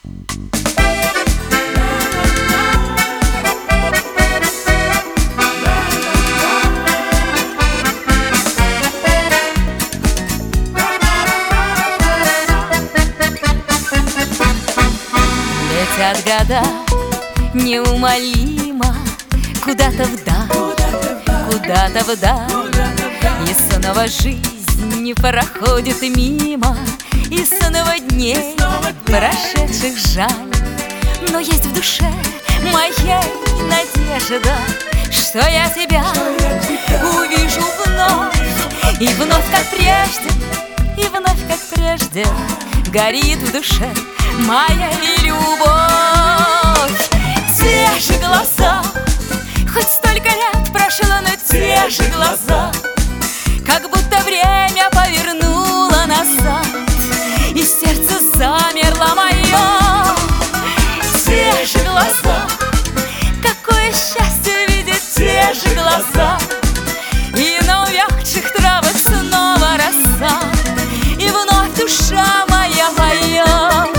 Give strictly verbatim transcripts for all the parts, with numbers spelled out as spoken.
Летят года неумолимо куда-то вдаль, куда-то вдаль, и снова жизнь не проходит мимо, и снова дней прошедших жаль. Но есть в душе моей надежда, что я тебя увижу вновь, и вновь, как прежде, и вновь, как прежде, горит в душе моя любовь. Те же глаза, хоть столько лет прошло, но те же глаза, как будто время повернуло назад, и сердце замерло мое. Те же глаза, какое счастье видеть те же глаза, и на увядших травах снова роса, и вновь душа моя поет.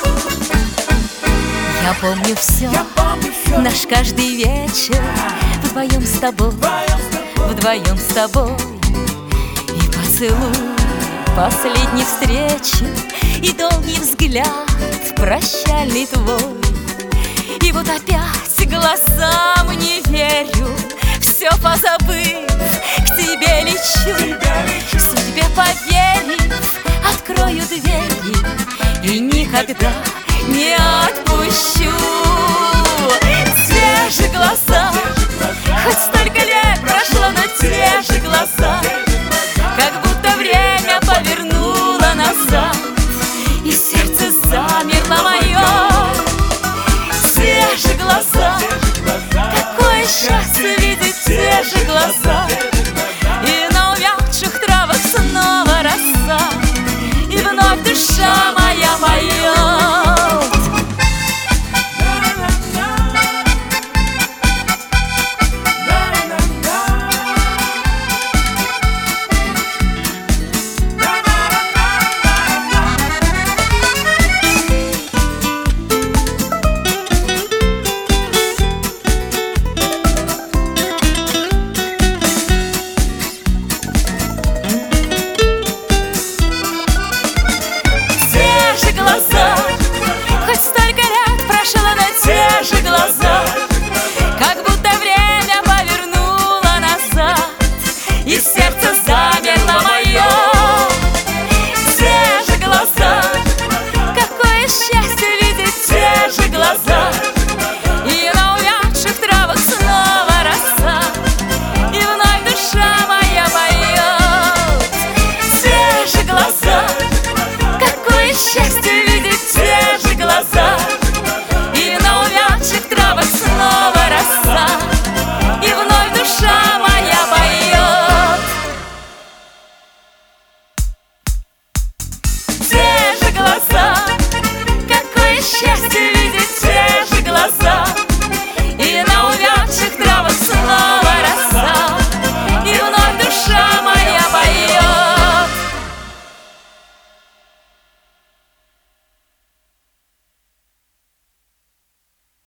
Я помню все, Я помню все. Наш каждый вечер вдвоем с тобой, вдвоем с тобой, и поцелуй последней встречи, и долгий взгляд прощальный твой. И вот опять глазам не верю, все позабыв, к тебе лечу, судьбе поверив, открою двери и никогда не отпущу. Те же глаза, хоть столько лет прошло, но те же глаза, как будто время повернуло назад, и сердце замерло мое. Те же глаза,